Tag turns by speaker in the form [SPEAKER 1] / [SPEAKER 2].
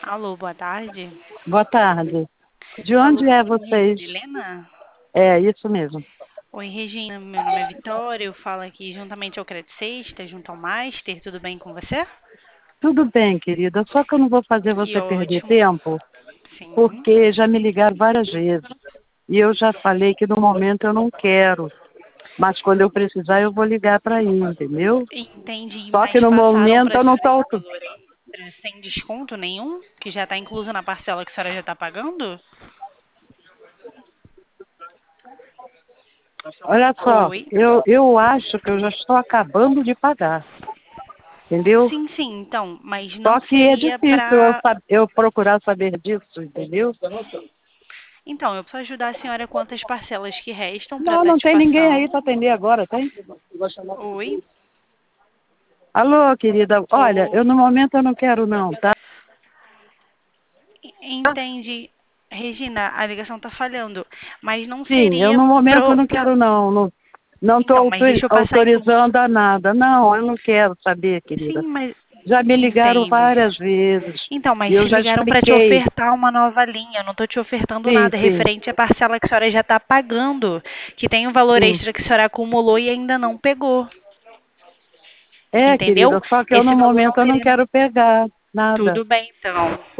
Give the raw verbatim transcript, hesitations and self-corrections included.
[SPEAKER 1] Alô, boa tarde.
[SPEAKER 2] Boa tarde. De
[SPEAKER 1] Falou
[SPEAKER 2] onde é
[SPEAKER 1] com
[SPEAKER 2] vocês?
[SPEAKER 1] Regilena?
[SPEAKER 2] É, isso mesmo.
[SPEAKER 1] Oi, Regina, meu nome é Vitória, eu falo aqui juntamente ao Credit Sexta, junto ao Master, tudo bem com você?
[SPEAKER 2] Tudo bem, querida, só que eu não vou fazer
[SPEAKER 1] Que
[SPEAKER 2] você perder
[SPEAKER 1] ótimo.
[SPEAKER 2] tempo,
[SPEAKER 1] Sim.
[SPEAKER 2] porque já me ligaram várias vezes. E eu já falei que no momento eu não quero, mas quando eu precisar eu vou ligar para ir, entendeu?
[SPEAKER 1] Entendi,
[SPEAKER 2] Só que
[SPEAKER 1] mas
[SPEAKER 2] no
[SPEAKER 1] passaram
[SPEAKER 2] momento
[SPEAKER 1] para a
[SPEAKER 2] eu não
[SPEAKER 1] senhora
[SPEAKER 2] estou.
[SPEAKER 1] esse valor extra sem desconto nenhum? Que já está incluso na parcela que a senhora já está pagando?
[SPEAKER 2] Olha só,
[SPEAKER 1] Oi?
[SPEAKER 2] eu, eu acho que eu já estou acabando de pagar, entendeu?
[SPEAKER 1] Sim, sim, então, mas
[SPEAKER 2] Só
[SPEAKER 1] não
[SPEAKER 2] que é
[SPEAKER 1] seria
[SPEAKER 2] difícil eu,
[SPEAKER 1] para...
[SPEAKER 2] sab- eu procurar saber disso, entendeu?
[SPEAKER 1] Então, eu preciso ajudar a senhora quantas parcelas que restam para
[SPEAKER 2] Não,
[SPEAKER 1] estar
[SPEAKER 2] não
[SPEAKER 1] te
[SPEAKER 2] tem ninguém aí
[SPEAKER 1] passando.
[SPEAKER 2] para atender agora, tem?
[SPEAKER 1] Oi?
[SPEAKER 2] Alô, querida. Olha,
[SPEAKER 1] Ô,
[SPEAKER 2] eu no momento eu não quero não, tá?
[SPEAKER 1] Entendi. Regina, a ligação está falhando, mas não
[SPEAKER 2] Sim, eu
[SPEAKER 1] seria
[SPEAKER 2] no momento eu
[SPEAKER 1] pro...
[SPEAKER 2] não quero não. Não não
[SPEAKER 1] Então,
[SPEAKER 2] estou
[SPEAKER 1] mas deixa eu passar então.
[SPEAKER 2] autorizando a nada. Não, eu não quero saber,
[SPEAKER 1] Sim,
[SPEAKER 2] querida.
[SPEAKER 1] mas
[SPEAKER 2] Já me ligaram
[SPEAKER 1] entendo.
[SPEAKER 2] várias vezes
[SPEAKER 1] Então,
[SPEAKER 2] e
[SPEAKER 1] mas
[SPEAKER 2] eu
[SPEAKER 1] te
[SPEAKER 2] já
[SPEAKER 1] ligaram para te
[SPEAKER 2] expliquei.
[SPEAKER 1] ofertar uma nova linha. Eu não estou te ofertando
[SPEAKER 2] Sim,
[SPEAKER 1] nada. É
[SPEAKER 2] sim,
[SPEAKER 1] referente à parcela que a senhora já está pagando, que tem um valor
[SPEAKER 2] sim.
[SPEAKER 1] extra que a senhora acumulou e ainda não pegou.
[SPEAKER 2] É,
[SPEAKER 1] Entendeu?
[SPEAKER 2] querida, só que eu
[SPEAKER 1] Esse
[SPEAKER 2] no
[SPEAKER 1] valor não
[SPEAKER 2] momento eu não
[SPEAKER 1] seria.
[SPEAKER 2] quero pegar nada.
[SPEAKER 1] Tudo bem, então.